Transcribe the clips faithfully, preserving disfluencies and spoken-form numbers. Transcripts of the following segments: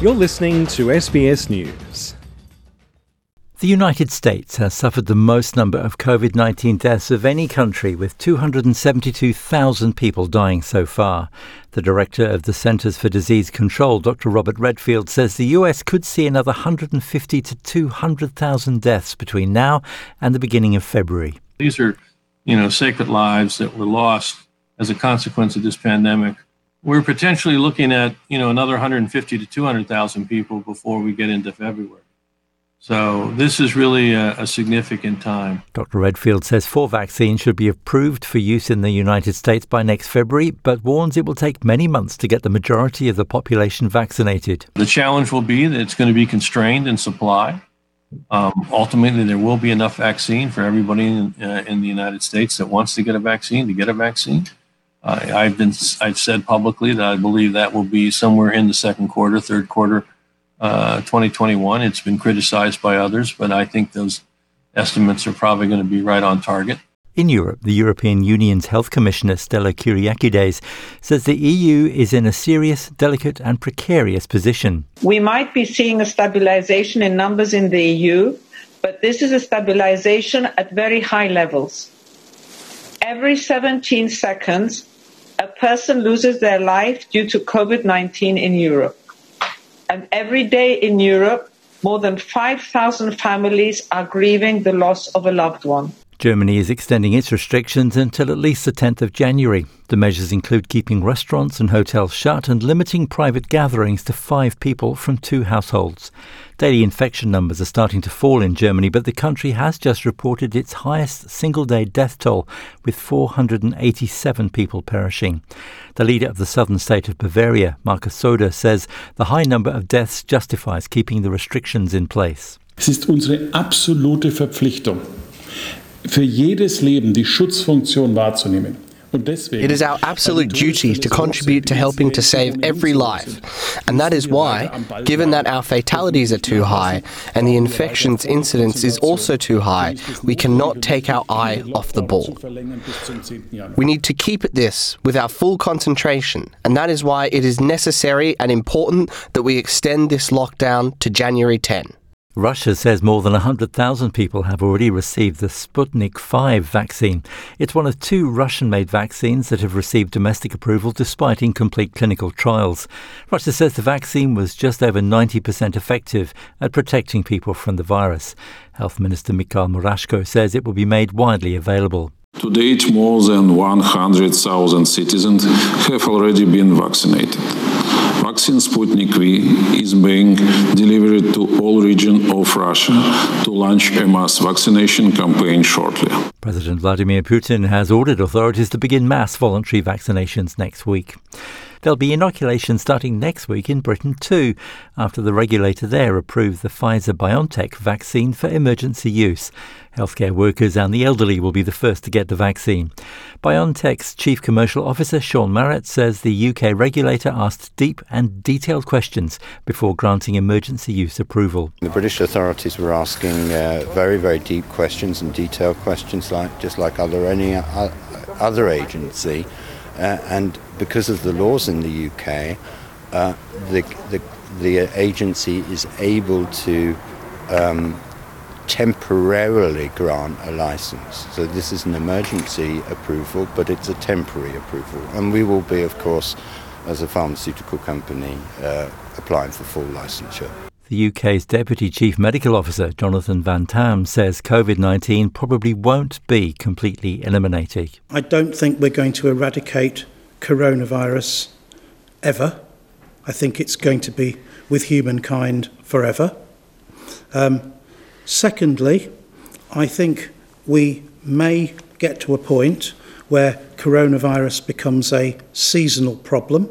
You're listening to S B S News. The United States has suffered the most number of COVID nineteen deaths of any country, with two hundred seventy-two thousand people dying so far. The director of the Centers for Disease Control, Doctor Robert Redfield, says the U S could see another one hundred fifty to two hundred thousand deaths between now and the beginning of February. These are, you know, sacred lives that were lost as a consequence of this pandemic. We're potentially looking at, you know, another one hundred fifty to two hundred thousand people before we get into February. So this is really a, a significant time. Doctor Redfield says four vaccines should be approved for use in the United States by next February, but warns it will take many months to get the majority of the population vaccinated. The challenge will be that it's going to be constrained in supply. Um, ultimately, there will be enough vaccine for everybody in, uh, in the United States that wants to get a vaccine to get a vaccine. Uh, I've been, I've said publicly that I believe that will be somewhere in the second quarter, third quarter, uh, twenty twenty-one. It's been criticized by others, but I think those estimates are probably going to be right on target. In Europe, the European Union's Health Commissioner Stella Kyriakides says the E U is in a serious, delicate and precarious position. We might be seeing a stabilization in numbers in the E U, but this is a stabilization at very high levels. Every seventeen seconds, a person loses their life due to COVID nineteen in Europe. And every day in Europe, more than five thousand families are grieving the loss of a loved one. Germany is extending its restrictions until at least the tenth of January. The measures include keeping restaurants and hotels shut and limiting private gatherings to five people from two households. Daily infection numbers are starting to fall in Germany, but the country has just reported its highest single-day death toll, with four hundred eighty-seven people perishing. The leader of the southern state of Bavaria, Markus Söder, says the high number of deaths justifies keeping the restrictions in place. Es ist unsere absolute Verpflichtung, für jedes Leben die Schutzfunktion wahrzunehmen. It is our absolute duty to contribute to helping to save every life. And that is why, given that our fatalities are too high and the infections incidence is also too high, we cannot take our eye off the ball. We need to keep at this with our full concentration, and that is why it is necessary and important that we extend this lockdown to January tenth. Russia says more than one hundred thousand people have already received the Sputnik five vaccine. It's one of two Russian-made vaccines that have received domestic approval despite incomplete clinical trials. Russia says the vaccine was just over ninety percent effective at protecting people from the virus. Health Minister Mikhail Murashko says it will be made widely available. To date, more than one hundred thousand citizens have already been vaccinated. Vaccine Sputnik V is being delivered to all regions of Russia to launch a mass vaccination campaign shortly. President Vladimir Putin has ordered authorities to begin mass voluntary vaccinations next week. There'll be inoculation starting next week in Britain too, after the regulator there approved the Pfizer-BioNTech vaccine for emergency use. Healthcare workers and the elderly will be the first to get the vaccine. BioNTech's Chief Commercial Officer Sean Marrett says the U K regulator asked deep and detailed questions before granting emergency use approval. The British authorities were asking uh, very, very deep questions and detailed questions, like just like other any uh, other agency. Uh, and because of the laws in the U K, uh, the, the the agency is able to um, temporarily grant a license. So this is an emergency approval, but it's a temporary approval. And we will be, of course, as a pharmaceutical company, uh, applying for full licensure. The U K's Deputy Chief Medical Officer, Jonathan Van Tam, says COVID nineteen probably won't be completely eliminated. I don't think we're going to eradicate coronavirus ever. I think it's going to be with humankind forever. Um, secondly, I think we may get to a point where coronavirus becomes a seasonal problem.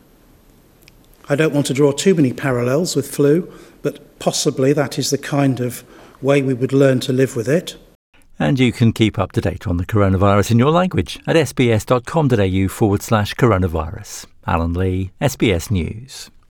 I don't want to draw too many parallels with flu, but possibly that is the kind of way we would learn to live with it. And you can keep up to date on the coronavirus in your language at sbs.com.au forward slash coronavirus. Alan Lee, S B S News.